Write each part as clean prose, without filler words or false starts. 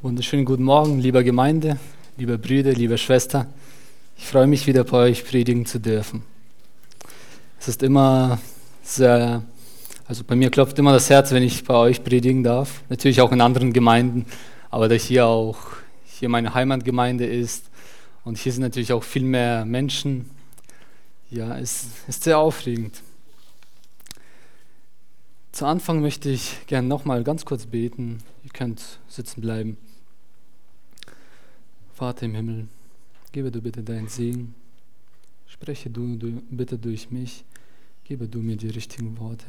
Wunderschönen guten Morgen, lieber Gemeinde, liebe Brüder, liebe Schwester. Ich freue mich wieder bei euch predigen zu dürfen. Es ist immer bei mir klopft immer das Herz, wenn ich bei euch predigen darf. Natürlich auch in anderen Gemeinden, aber da hier meine Heimatgemeinde ist und hier sind natürlich auch viel mehr Menschen. Ja, es ist sehr aufregend. Zu Anfang möchte ich gerne nochmal ganz kurz beten. Ihr könnt sitzen bleiben. Vater im Himmel, gebe du bitte deinen Segen. Spreche du bitte durch mich. Gebe du mir die richtigen Worte.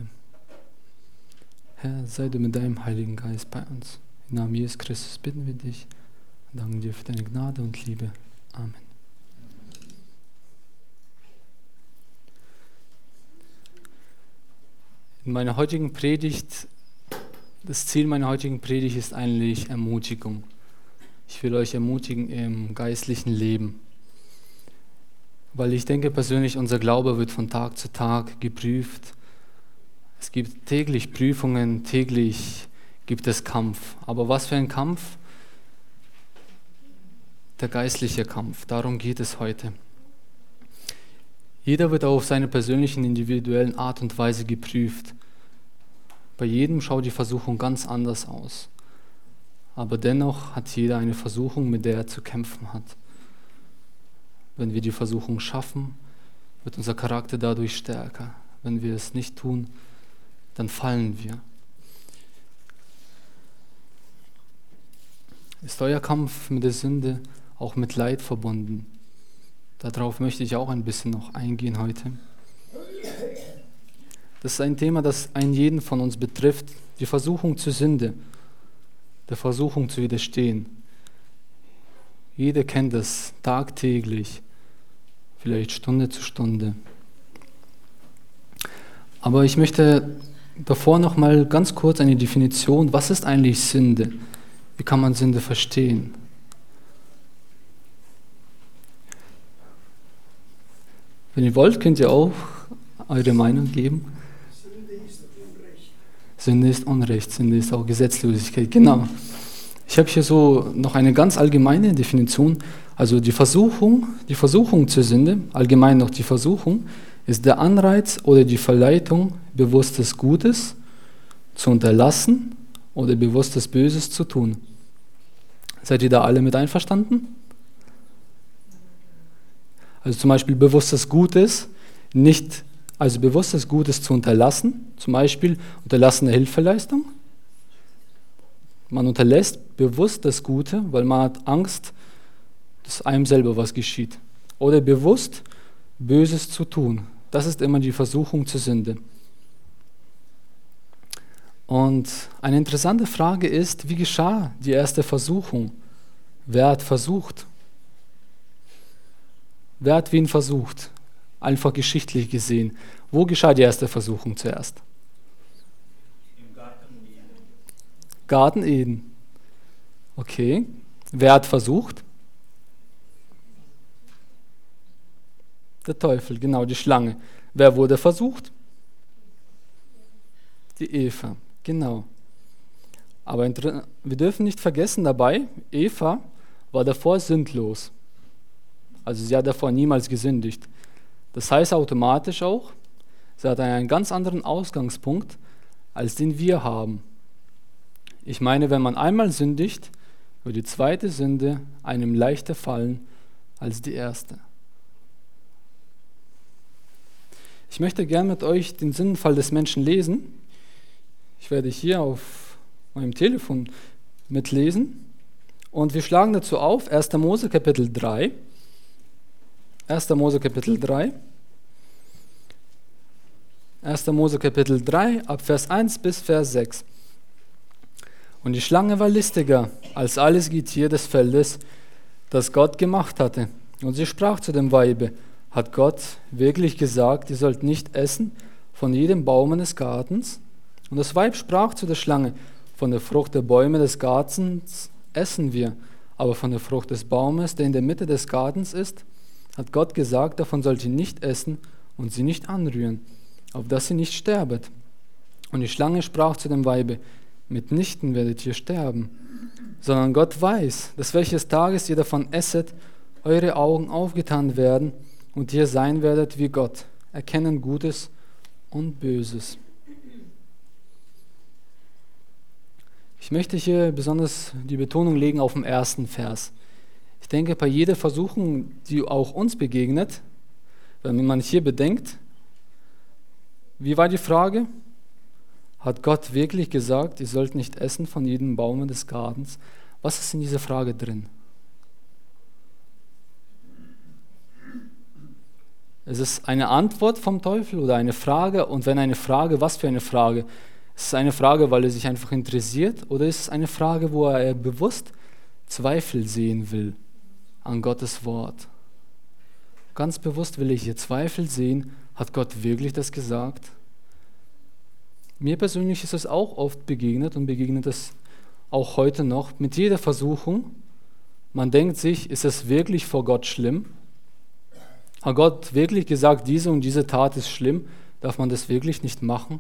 Herr, sei du mit deinem Heiligen Geist bei uns. Im Namen Jesus Christus bitten wir dich und danken dir für deine Gnade und Liebe. Amen. Das Ziel meiner heutigen Predigt ist eigentlich Ermutigung. Ich will euch ermutigen im geistlichen Leben, weil ich denke persönlich, unser Glaube wird von Tag zu Tag geprüft. Es gibt täglich Prüfungen, täglich gibt es Kampf. Aber was für ein Kampf? Der geistliche Kampf, darum geht es heute. Jeder wird auf seine persönlichen, individuellen Art und Weise geprüft. Bei jedem schaut die Versuchung ganz anders aus. Aber dennoch hat jeder eine Versuchung, mit der er zu kämpfen hat. Wenn wir die Versuchung schaffen, wird unser Charakter dadurch stärker. Wenn wir es nicht tun, dann fallen wir. Ist euer Kampf mit der Sünde auch mit Leid verbunden? Darauf möchte ich auch ein bisschen noch eingehen heute. Das ist ein Thema, das einen jeden von uns betrifft, die Versuchung zur Sünde, der Versuchung zu widerstehen. Jeder kennt das tagtäglich, vielleicht Stunde zu Stunde. Aber ich möchte davor noch mal ganz kurz eine Definition, was ist eigentlich Sünde? Wie kann man Sünde verstehen? Wenn ihr wollt, könnt ihr auch eure Meinung geben. Sünde ist Unrecht, Sünde ist auch Gesetzlosigkeit, genau. Ich habe hier so noch eine ganz allgemeine Definition. Also die Versuchung zur Sünde, allgemein noch die Versuchung, ist der Anreiz oder die Verleitung, bewusstes Gutes zu unterlassen oder bewusstes Böses zu tun. Seid ihr da alle mit einverstanden? Also zum Beispiel bewusstes Gutes, bewusstes Gutes zu unterlassen, zum Beispiel unterlassene Hilfeleistung. Man unterlässt bewusst das Gute, weil man hat Angst, dass einem selber was geschieht. Oder bewusst Böses zu tun. Das ist immer die Versuchung zur Sünde. Und eine interessante Frage ist, wie geschah die erste Versuchung? Wer hat versucht? Wer hat wen versucht? Einfach geschichtlich gesehen. Wo geschah die erste Versuchung zuerst? Im Garten Eden. Garten Eden. Okay. Wer hat versucht? Der Teufel, genau, die Schlange. Wer wurde versucht? Die Eva, genau. Aber wir dürfen nicht vergessen dabei, Eva war davor sündlos. Also sie hat davor niemals gesündigt. Das heißt automatisch auch, sie hat einen ganz anderen Ausgangspunkt, als den wir haben. Ich meine, wenn man einmal sündigt, wird die zweite Sünde einem leichter fallen als die erste. Ich möchte gerne mit euch den Sündenfall des Menschen lesen. Ich werde hier auf meinem Telefon mitlesen. Und wir schlagen dazu auf 1. Mose Kapitel 3. 1. Mose Kapitel 3. 1. Mose Kapitel 3, ab Vers 1 bis Vers 6. Und die Schlange war listiger als alles Getier des Feldes, das Gott gemacht hatte. Und sie sprach zu dem Weibe: Hat Gott wirklich gesagt, ihr sollt nicht essen von jedem Baum des Gartens? Und das Weib sprach zu der Schlange: Von der Frucht der Bäume des Gartens essen wir, aber von der Frucht des Baumes, der in der Mitte des Gartens ist, hat Gott gesagt, davon sollt ihr nicht essen und sie nicht anrühren, auf dass sie nicht sterbet. Und die Schlange sprach zu dem Weibe: Mitnichten werdet ihr sterben, sondern Gott weiß, dass welches Tages ihr davon esset, eure Augen aufgetan werden und ihr sein werdet wie Gott, erkennen Gutes und Böses. Ich möchte hier besonders die Betonung legen auf den ersten Vers. Ich denke, bei jeder Versuchung, die auch uns begegnet, wenn man hier bedenkt, wie war die Frage? Hat Gott wirklich gesagt, ihr sollt nicht essen von jedem Baum des Gartens? Was ist in dieser Frage drin? Ist es eine Antwort vom Teufel oder eine Frage? Und wenn eine Frage, was für eine Frage? Ist es eine Frage, weil er sich einfach interessiert? Oder ist es eine Frage, wo er bewusst Zweifel sehen will an Gottes Wort? Ganz bewusst will er hier Zweifel sehen. Hat Gott wirklich das gesagt? Mir persönlich ist es auch oft begegnet und begegnet es auch heute noch mit jeder Versuchung. Man denkt sich, ist es wirklich vor Gott schlimm? Hat Gott wirklich gesagt, diese und diese Tat ist schlimm? Darf man das wirklich nicht machen?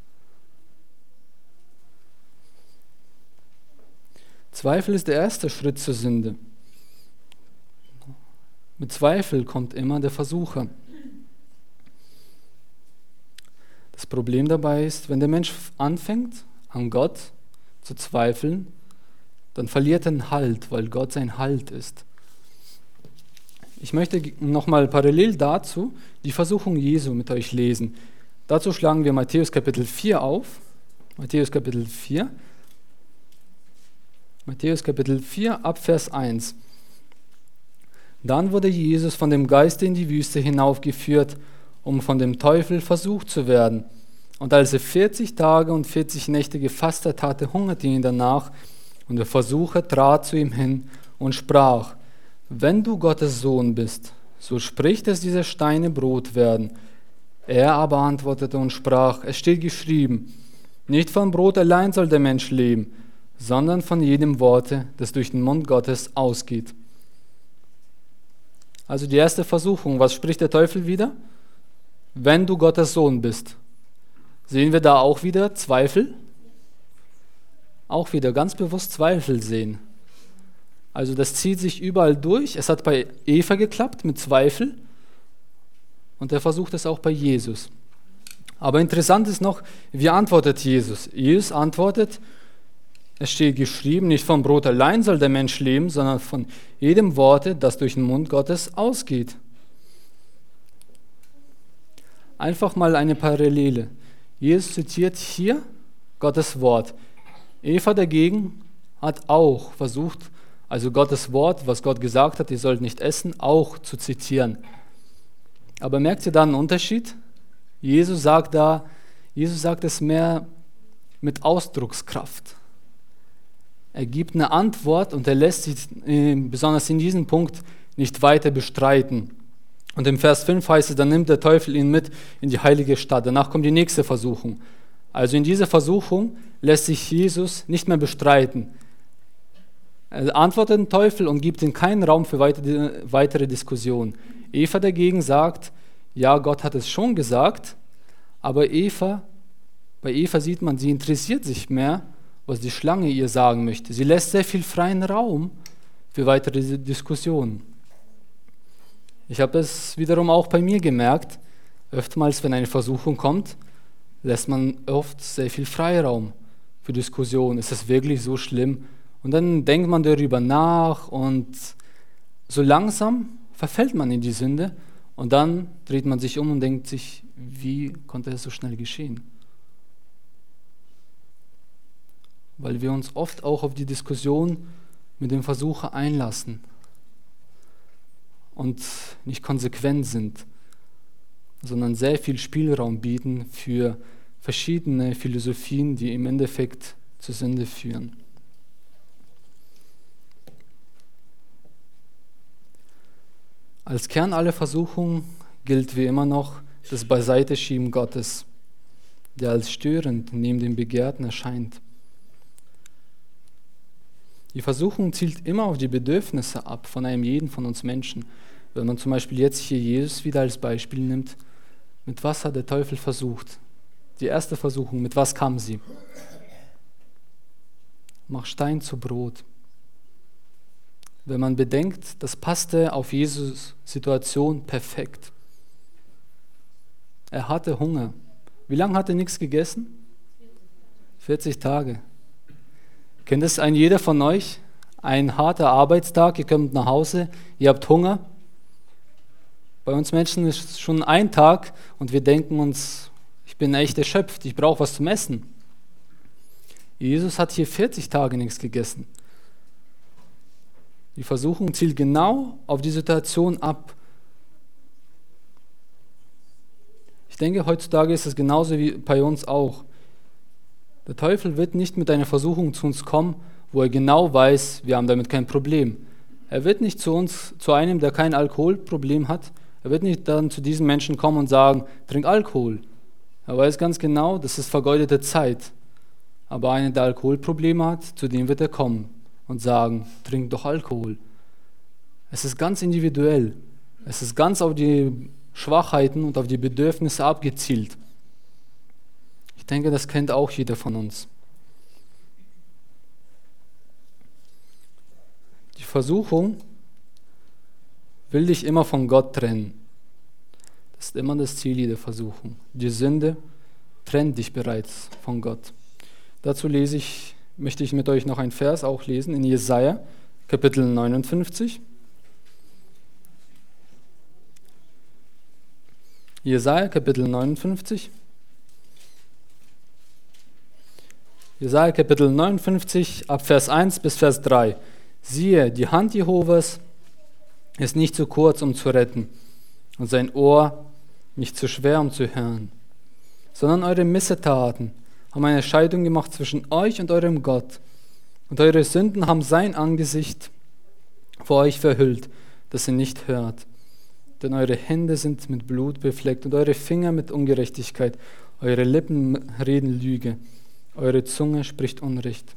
Zweifel ist der erste Schritt zur Sünde. Mit Zweifel kommt immer der Versucher. Das Problem dabei ist, wenn der Mensch anfängt, an Gott zu zweifeln, dann verliert er den Halt, weil Gott sein Halt ist. Ich möchte nochmal parallel dazu die Versuchung Jesu mit euch lesen. Dazu schlagen wir Matthäus Kapitel 4 auf. Matthäus Kapitel 4. Matthäus Kapitel 4 ab Vers 1. Dann wurde Jesus von dem Geiste in die Wüste hinaufgeführt, um von dem Teufel versucht zu werden. Und als er 40 Tage und 40 Nächte gefastet hatte, hungerte ihn danach. Und der Versucher trat zu ihm hin und sprach: Wenn du Gottes Sohn bist, so sprich, dass diese Steine Brot werden. Er aber antwortete und sprach: Es steht geschrieben, nicht von Brot allein soll der Mensch leben, sondern von jedem Worte, das durch den Mund Gottes ausgeht. Also die erste Versuchung, was spricht der Teufel wieder? Wenn du Gottes Sohn bist. Sehen wir da auch wieder Zweifel? Auch wieder ganz bewusst Zweifel sehen. Also das zieht sich überall durch. Es hat bei Eva geklappt mit Zweifel und er versucht es auch bei Jesus. Aber interessant ist noch, wie antwortet Jesus? Jesus antwortet: Es steht geschrieben, nicht vom Brot allein soll der Mensch leben, sondern von jedem Worte, das durch den Mund Gottes ausgeht. Einfach mal eine Parallele. Jesus zitiert hier Gottes Wort. Eva dagegen hat auch versucht, also Gottes Wort, was Gott gesagt hat, ihr sollt nicht essen, auch zu zitieren. Aber merkt ihr da einen Unterschied? Jesus sagt es mehr mit Ausdruckskraft. Er gibt eine Antwort und er lässt sich besonders in diesem Punkt nicht weiter bestreiten. Und im Vers 5 heißt es, dann nimmt der Teufel ihn mit in die heilige Stadt. Danach kommt die nächste Versuchung. Also in dieser Versuchung lässt sich Jesus nicht mehr bestreiten. Er antwortet den Teufel und gibt ihm keinen Raum für weitere Diskussion. Eva dagegen sagt, ja, Gott hat es schon gesagt, aber bei Eva sieht man, sie interessiert sich mehr, was die Schlange ihr sagen möchte. Sie lässt sehr viel freien Raum für weitere Diskussionen. Ich habe es wiederum auch bei mir gemerkt, oftmals, wenn eine Versuchung kommt, lässt man oft sehr viel Freiraum für Diskussionen. Ist es wirklich so schlimm? Und dann denkt man darüber nach und so langsam verfällt man in die Sünde und dann dreht man sich um und denkt sich, wie konnte es so schnell geschehen? Weil wir uns oft auch auf die Diskussion mit dem Versucher einlassen und nicht konsequent sind, sondern sehr viel Spielraum bieten für verschiedene Philosophien, die im Endeffekt zur Sünde führen. Als Kern aller Versuchung gilt wie immer noch das Beiseiteschieben Gottes, der als störend neben dem Begehrten erscheint. Die Versuchung zielt immer auf die Bedürfnisse ab von einem jeden von uns Menschen. Wenn man zum Beispiel jetzt hier Jesus wieder als Beispiel nimmt, mit was hat der Teufel versucht? Die erste Versuchung, mit was kam sie? Mach Stein zu Brot. wenn man bedenkt, das passte auf Jesus' Situation perfekt. Er hatte Hunger. Wie lange hat er nichts gegessen? 40 Tage. Kennt das jeder von euch? Ein harter Arbeitstag, ihr kommt nach Hause, ihr habt Hunger. Bei uns Menschen ist es schon ein Tag und wir denken uns, ich bin echt erschöpft, ich brauche was zum Essen. Jesus hat hier 40 Tage nichts gegessen. Die Versuchung zielt genau auf die Situation ab. Ich denke, heutzutage ist es genauso wie bei uns auch. Der Teufel wird nicht mit einer Versuchung zu uns kommen, wo er genau weiß, wir haben damit kein Problem. Er wird nicht zu uns, zu einem, der kein Alkoholproblem hat, er wird nicht dann zu diesen Menschen kommen und sagen, trink Alkohol. Er weiß ganz genau, das ist vergeudete Zeit. Aber einer, der Alkoholprobleme hat, zu dem wird er kommen und sagen, trink doch Alkohol. Es ist ganz individuell. Es ist ganz auf die Schwachheiten und auf die Bedürfnisse abgezielt. Ich denke, das kennt auch jeder von uns. Die Versuchung will dich immer von Gott trennen. Das ist immer das Ziel jeder Versuchung. Die Sünde trennt dich bereits von Gott. Dazu möchte ich mit euch noch einen Vers auch lesen in Jesaja, Kapitel 59. Jesaja, Kapitel 59. Jesaja, Kapitel 59, ab Vers 1 bis Vers 3. Siehe, die Hand Jehovas ist nicht zu kurz, um zu retten, und sein Ohr nicht zu schwer, um zu hören, sondern eure Missetaten haben eine Scheidung gemacht zwischen euch und eurem Gott, und eure Sünden haben sein Angesicht vor euch verhüllt, dass ihr nicht hört. Denn eure Hände sind mit Blut befleckt und eure Finger mit Ungerechtigkeit, eure Lippen reden Lüge, eure Zunge spricht Unrecht.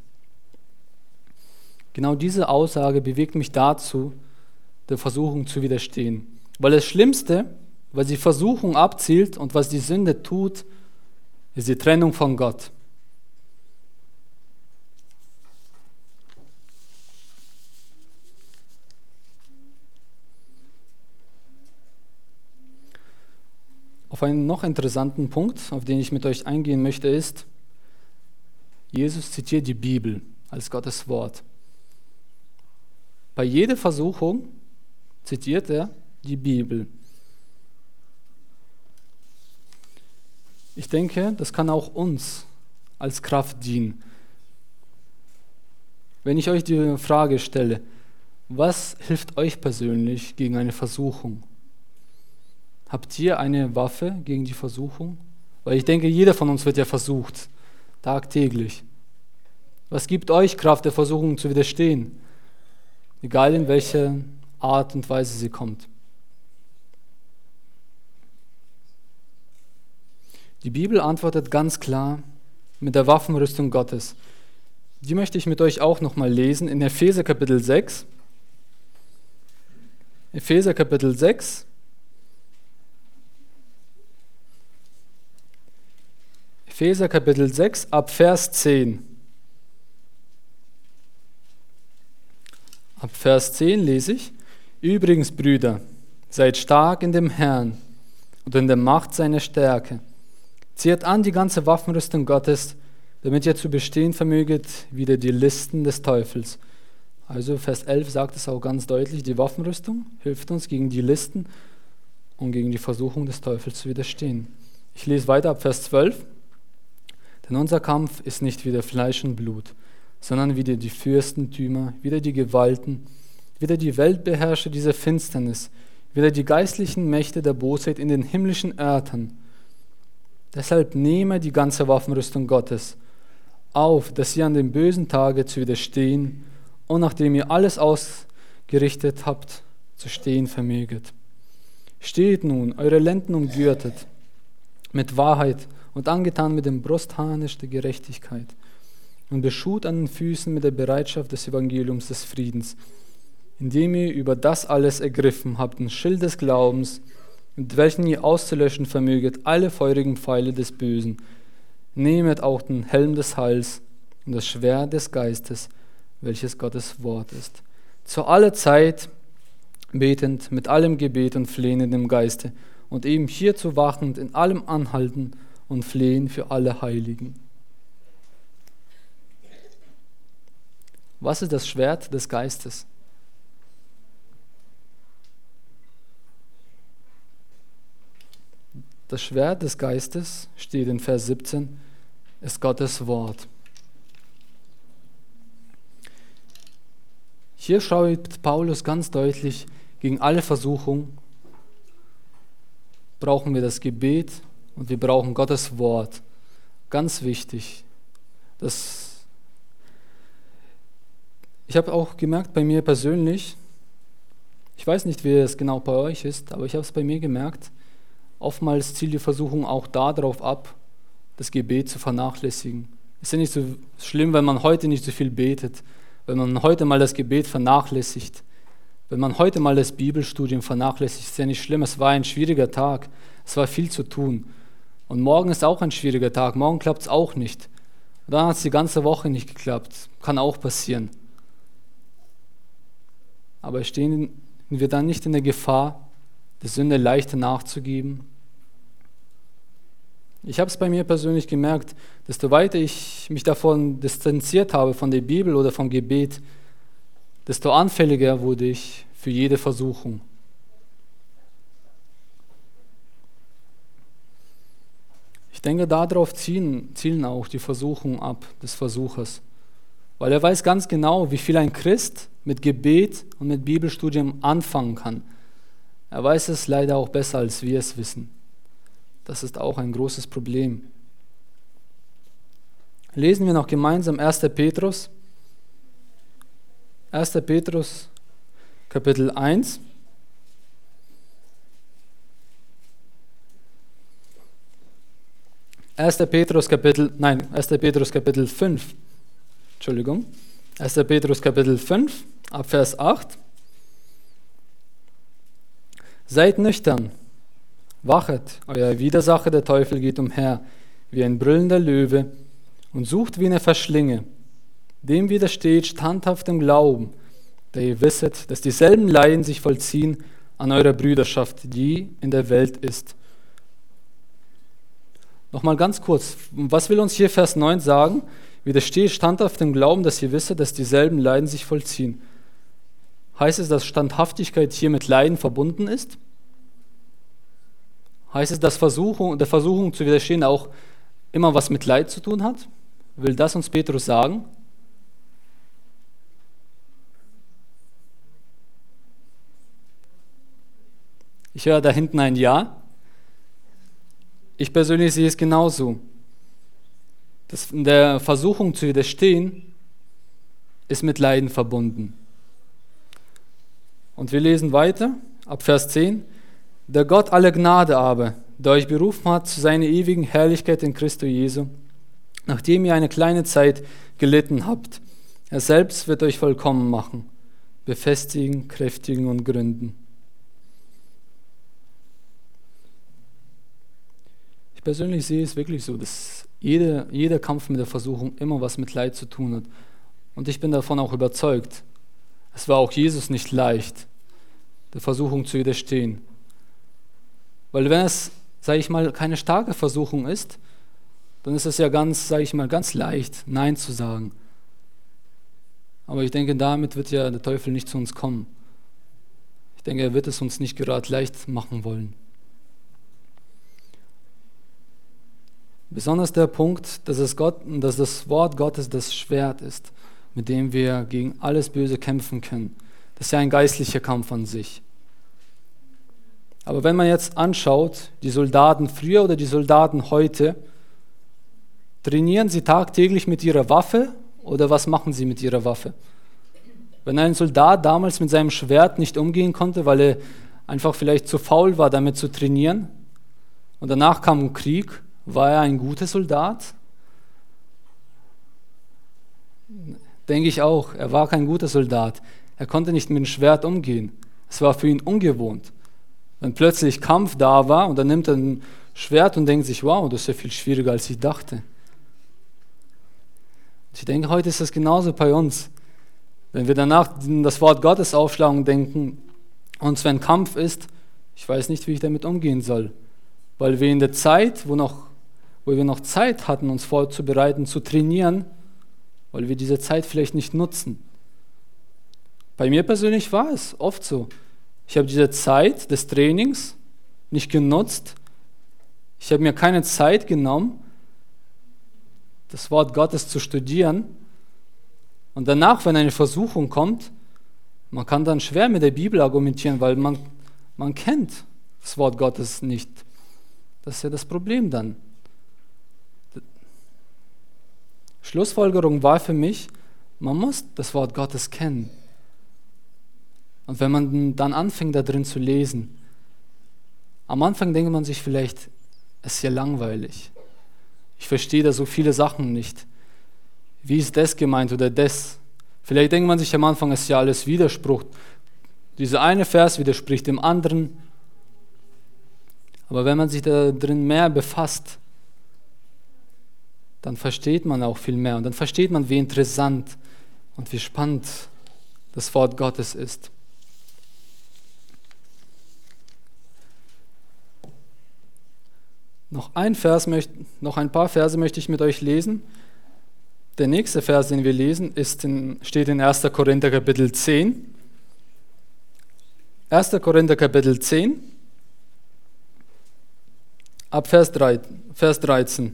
Genau diese Aussage bewegt mich dazu, der Versuchung zu widerstehen. Weil das Schlimmste, was die Versuchung abzielt und was die Sünde tut, ist die Trennung von Gott. Auf einen noch interessanten Punkt, auf den ich mit euch eingehen möchte, ist, Jesus zitiert die Bibel als Gottes Wort. Bei jeder Versuchung zitiert er die Bibel. Ich denke, das kann auch uns als Kraft dienen. Wenn ich euch die Frage stelle, was hilft euch persönlich gegen eine Versuchung? Habt ihr eine Waffe gegen die Versuchung? Weil ich denke, jeder von uns wird ja versucht, tagtäglich. Was gibt euch Kraft, der Versuchung zu widerstehen? Egal in welcher Art und Weise sie kommt. Die Bibel antwortet ganz klar mit der Waffenrüstung Gottes. Die möchte ich mit euch auch nochmal lesen in Epheser Kapitel 6. Epheser Kapitel 6. Epheser Kapitel 6 ab Vers 10. Ab Vers 10 lese ich: Übrigens, Brüder, seid stark in dem Herrn und in der Macht seiner Stärke. Zieht an die ganze Waffenrüstung Gottes, damit ihr zu bestehen vermöget, wider die Listen des Teufels. Also Vers 11 sagt es auch ganz deutlich, die Waffenrüstung hilft uns gegen die Listen und gegen die Versuchung des Teufels zu widerstehen. Ich lese weiter ab Vers 12. Denn unser Kampf ist nicht wider Fleisch und Blut, sondern wider die Fürstentümer, wider die Gewalten, wider die Weltbeherrscher dieser Finsternis, wider die geistlichen Mächte der Bosheit in den himmlischen Örtern. Deshalb nehme die ganze Waffenrüstung Gottes auf, dass ihr an dem bösen Tage zu widerstehen und nachdem ihr alles ausgerichtet habt, zu stehen vermöget. Steht nun, eure Lenden umgürtet, mit Wahrheit und angetan mit dem Brustharnisch der Gerechtigkeit und beschut an den Füßen mit der Bereitschaft des Evangeliums des Friedens, indem ihr über das alles ergriffen habt, den Schild des Glaubens, mit welchen ihr auszulöschen vermöget alle feurigen Pfeile des Bösen. Nehmet auch den Helm des Heils und das Schwert des Geistes, welches Gottes Wort ist. zu aller Zeit betend, mit allem Gebet und Flehen in dem Geiste und eben hierzu wachend, in allem Anhalten und Flehen für alle Heiligen. Was ist das Schwert des Geistes? Das Schwert des Geistes, steht in Vers 17, ist Gottes Wort. Hier schreibt Paulus ganz deutlich, gegen alle Versuchung brauchen wir das Gebet und wir brauchen Gottes Wort. Ganz wichtig. Ich habe auch gemerkt bei mir persönlich, ich weiß nicht, wie es genau bei euch ist, aber ich habe es bei mir gemerkt, oftmals zielt die Versuchung auch darauf ab, das Gebet zu vernachlässigen. Ist ja nicht so schlimm, wenn man heute nicht so viel betet, wenn man heute mal das Gebet vernachlässigt, wenn man heute mal das Bibelstudium vernachlässigt, ist ja nicht schlimm. Es war ein schwieriger Tag, es war viel zu tun. Und morgen ist auch ein schwieriger Tag, morgen klappt es auch nicht. Und dann hat es die ganze Woche nicht geklappt, kann auch passieren. Aber stehen wir dann nicht in der Gefahr, der Sünde leichter nachzugeben? Ich habe es bei mir persönlich gemerkt, desto weiter ich mich davon distanziert habe, von der Bibel oder vom Gebet, desto anfälliger wurde ich für jede Versuchung. Ich denke, darauf zielen auch die Versuchungen ab des Versuchers. Weil er weiß ganz genau, wie viel ein Christ mit Gebet und mit Bibelstudium anfangen kann. Er weiß es leider auch besser, als wir es wissen. Das ist auch ein großes Problem. Lesen wir noch gemeinsam 1. Petrus. 1. Petrus, Kapitel 1. 1. Petrus Kapitel 5. Entschuldigung. 1. Petrus Kapitel 5, ab Vers 8. Seid nüchtern, wachet, euer Widersacher der Teufel geht umher, wie ein brüllender Löwe, und sucht, wen er verschlinge. Dem widersteht standhaft im Glauben, da ihr wisset, dass dieselben Leiden sich vollziehen an eurer Brüderschaft, die in der Welt ist. Nochmal ganz kurz, was will uns hier Vers 9 sagen? Widersteht standhaft im Glauben, dass ihr wisset, dass dieselben Leiden sich vollziehen. Heißt es, dass Standhaftigkeit hier mit Leiden verbunden ist? Heißt es, dass der Versuchung zu widerstehen auch immer was mit Leid zu tun hat? Will das uns Petrus sagen? Ich höre da hinten ein Ja. Ich persönlich sehe es genauso. Das in der Versuchung zu widerstehen, ist mit Leiden verbunden. Und wir lesen weiter, ab Vers 10. Der Gott aller Gnade aber, der euch berufen hat zu seiner ewigen Herrlichkeit in Christo Jesu, nachdem ihr eine kleine Zeit gelitten habt, er selbst wird euch vollkommen machen, befestigen, kräftigen und gründen. Ich persönlich sehe es wirklich so, dass jeder Kampf mit der Versuchung immer was mit Leid zu tun hat. Und ich bin davon auch überzeugt. Es war auch Jesus nicht leicht, der Versuchung zu widerstehen. Weil wenn es, sage ich mal, keine starke Versuchung ist, dann ist es ja ganz leicht, Nein zu sagen. Aber ich denke, damit wird ja der Teufel nicht zu uns kommen. Ich denke, er wird es uns nicht gerade leicht machen wollen. Besonders der Punkt, dass das Wort Gottes das Schwert ist, mit dem wir gegen alles Böse kämpfen können. Das ist ja ein geistlicher Kampf an sich. Aber wenn man jetzt anschaut, die Soldaten früher oder die Soldaten heute, trainieren sie tagtäglich mit ihrer Waffe oder was machen sie mit ihrer Waffe? Wenn ein Soldat damals mit seinem Schwert nicht umgehen konnte, weil er einfach vielleicht zu faul war, damit zu trainieren, und danach kam ein Krieg, war er ein guter Soldat? Denke ich auch. Er war kein guter Soldat. Er konnte nicht mit dem Schwert umgehen. Es war für ihn ungewohnt. Wenn plötzlich Kampf da war und dann nimmt er ein Schwert und denkt sich, wow, das ist ja viel schwieriger, als ich dachte. Ich denke, heute ist das genauso bei uns. Wenn wir danach das Wort Gottes aufschlagen und denken, uns wenn Kampf ist, ich weiß nicht, wie ich damit umgehen soll. Weil wir in der Zeit, wo wir noch Zeit hatten, uns vorzubereiten, zu trainieren, weil wir diese Zeit vielleicht nicht nutzen. Bei mir persönlich war es oft so. Ich habe diese Zeit des Trainings nicht genutzt. Ich habe mir keine Zeit genommen, das Wort Gottes zu studieren. Und danach, wenn eine Versuchung kommt, man kann dann schwer mit der Bibel argumentieren, weil man kennt das Wort Gottes nicht. Das ist ja das Problem dann. Schlussfolgerung war für mich, man muss das Wort Gottes kennen. Und wenn man dann anfängt, da drin zu lesen, am Anfang denkt man sich vielleicht, es ist ja langweilig. Ich verstehe da so viele Sachen nicht. Wie ist das gemeint oder das? Vielleicht denkt man sich am Anfang, es ist ja alles Widerspruch. Dieser eine Vers widerspricht dem anderen. Aber wenn man sich da drin mehr befasst, dann versteht man auch viel mehr. Und dann versteht man, wie interessant und wie spannend das Wort Gottes ist. Noch ein paar Verse möchte ich mit euch lesen. Der nächste Vers, den wir lesen, steht in 1. Korinther Kapitel 10. 1. Korinther Kapitel 10, ab Vers 13.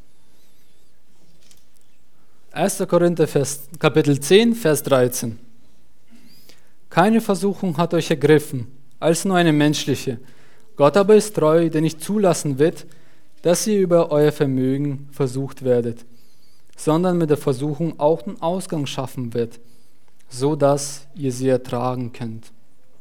1. Korinther Kapitel 10, Vers 13. Keine Versuchung hat euch ergriffen, als nur eine menschliche. Gott aber ist treu, der nicht zulassen wird, dass ihr über euer Vermögen versucht werdet, sondern mit der Versuchung auch den Ausgang schaffen wird, so dass ihr sie ertragen könnt.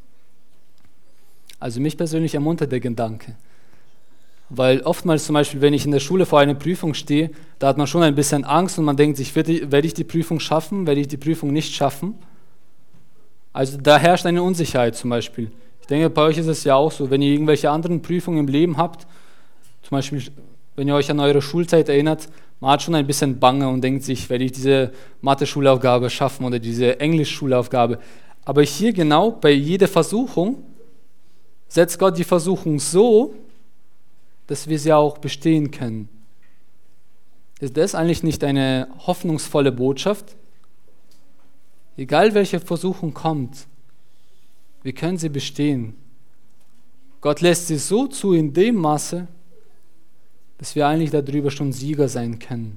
Also mich persönlich ermuntert der Gedanke. Weil oftmals zum Beispiel, wenn ich in der Schule vor einer Prüfung stehe, da hat man schon ein bisschen Angst und man denkt sich, werde ich die Prüfung schaffen, werde ich die Prüfung nicht schaffen? Also da herrscht eine Unsicherheit zum Beispiel. Ich denke, bei euch ist es ja auch so, wenn ihr irgendwelche anderen Prüfungen im Leben habt, zum Beispiel, wenn ihr euch an eure Schulzeit erinnert, man hat schon ein bisschen Bange und denkt sich, werde ich diese Mathe-Schulaufgabe schaffen oder diese Englisch-Schulaufgabe. Aber hier genau, bei jeder Versuchung, setzt Gott die Versuchung so, dass wir sie auch bestehen können. Ist das eigentlich nicht eine hoffnungsvolle Botschaft? Egal welche Versuchung kommt, wir können sie bestehen. Gott lässt sie so zu in dem Maße, dass wir eigentlich darüber schon Sieger sein können.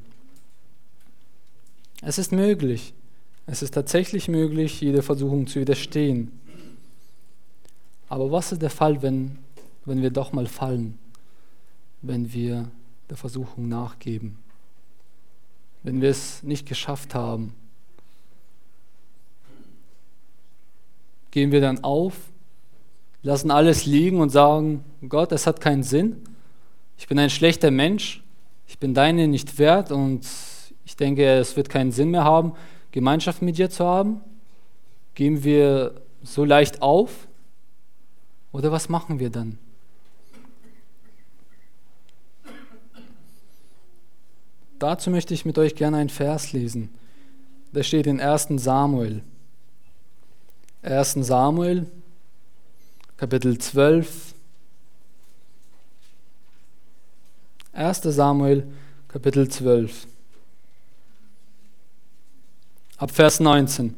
Es ist möglich. Es ist tatsächlich möglich, jede Versuchung zu widerstehen. Aber was ist der Fall, wenn wir doch mal fallen? Wenn wir der Versuchung nachgeben? Wenn wir es nicht geschafft haben? Gehen wir dann auf, lassen alles liegen und sagen, Gott, es hat keinen Sinn. Ich bin ein schlechter Mensch, ich bin deine nicht wert und ich denke, es wird keinen Sinn mehr haben, Gemeinschaft mit dir zu haben. Geben wir so leicht auf? Oder was machen wir dann? Dazu möchte ich mit euch gerne einen Vers lesen. Der steht in 1. Samuel. 1. Samuel, Kapitel 12. 1. Samuel, Kapitel 12. Ab Vers 19.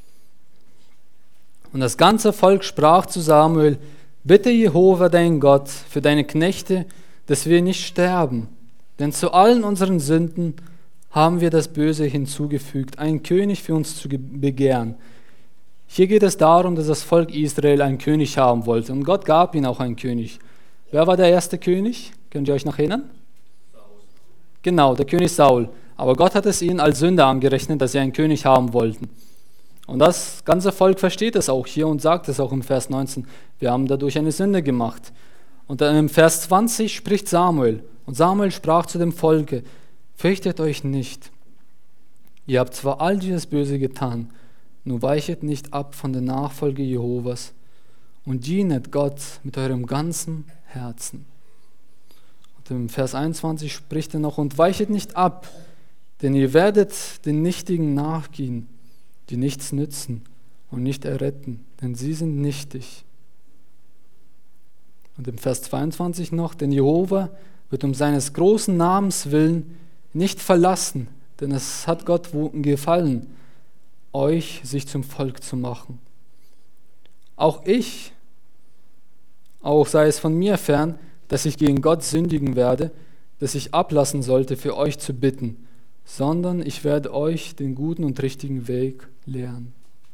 Und das ganze Volk sprach zu Samuel, bitte Jehova, dein Gott, für deine Knechte, dass wir nicht sterben. Denn zu allen unseren Sünden haben wir das Böse hinzugefügt, einen König für uns zu begehren. Hier geht es darum, dass das Volk Israel einen König haben wollte. Und Gott gab ihnen auch einen König. Wer war der erste König? Könnt ihr euch noch erinnern? Genau, der König Saul. Aber Gott hat es ihnen als Sünde angerechnet, dass sie einen König haben wollten. Und das ganze Volk versteht es auch hier und sagt es auch im Vers 19. Wir haben dadurch eine Sünde gemacht. Und dann im Vers 20 spricht Samuel. Und Samuel sprach zu dem Volke, fürchtet euch nicht. Ihr habt zwar all dieses Böse getan, nur weichet nicht ab von der Nachfolge Jehovas und dienet Gott mit eurem ganzen Herzen. Und im Vers 21 spricht er noch, und weichet nicht ab, denn ihr werdet den Nichtigen nachgehen, die nichts nützen und nicht erretten, denn sie sind nichtig. Und im Vers 22 noch, denn Jehova wird um seines großen Namens willen nicht verlassen, denn es hat Gott gefallen, euch sich zum Volk zu machen. Auch sei es von mir fern, dass ich gegen Gott sündigen werde, dass ich ablassen sollte, für euch zu bitten, sondern ich werde euch den guten und richtigen Weg lehren.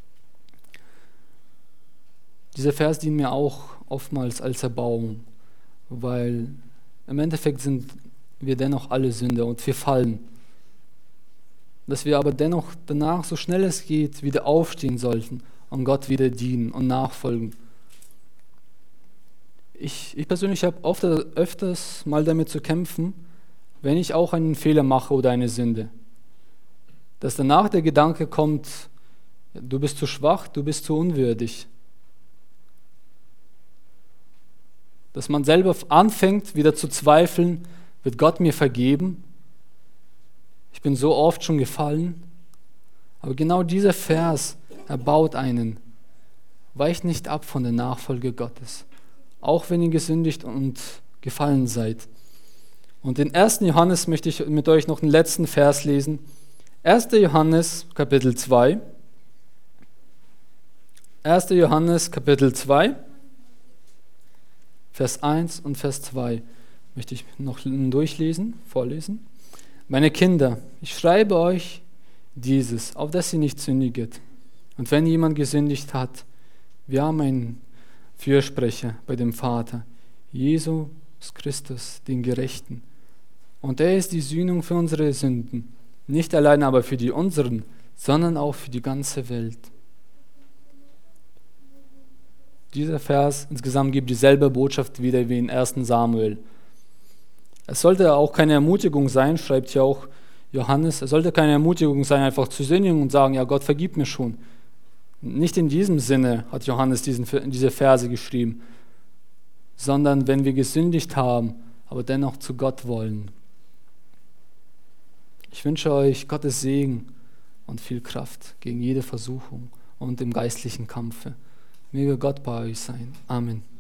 Dieser Vers dient mir auch oftmals als Erbauung, weil im Endeffekt sind wir dennoch alle Sünder und wir fallen. Dass wir aber dennoch danach, so schnell es geht, wieder aufstehen sollten und Gott wieder dienen und nachfolgen. Ich persönlich habe öfters mal damit zu kämpfen, wenn ich auch einen Fehler mache oder eine Sünde. Dass danach der Gedanke kommt, du bist zu schwach, du bist zu unwürdig. Dass man selber anfängt, wieder zu zweifeln, wird Gott mir vergeben? Ich bin so oft schon gefallen. Aber genau dieser Vers erbaut einen. Weicht nicht ab von der Nachfolge Gottes, auch wenn ihr gesündigt und gefallen seid. Und in 1. Johannes möchte ich mit euch noch den letzten Vers lesen. 1. Johannes, Kapitel 2. 1. Johannes, Kapitel 2, Vers 1 und Vers 2 möchte ich noch vorlesen. Meine Kinder, ich schreibe euch dieses, auf dass ihr nicht sündiget. Und wenn jemand gesündigt hat, wir haben einen Fürsprecher bei dem Vater, Jesus Christus, den Gerechten. Und er ist die Sühnung für unsere Sünden, nicht allein aber für die unseren, sondern auch für die ganze Welt. Dieser Vers insgesamt gibt dieselbe Botschaft wieder wie in 1. Samuel. Es sollte auch keine Ermutigung sein, schreibt ja auch Johannes, es sollte keine Ermutigung sein, einfach zu sündigen und sagen, ja, Gott vergibt mir schon. Nicht in diesem Sinne hat Johannes diese Verse geschrieben, sondern wenn wir gesündigt haben, aber dennoch zu Gott wollen. Ich wünsche euch Gottes Segen und viel Kraft gegen jede Versuchung und im geistlichen Kampfe. Möge Gott bei euch sein. Amen.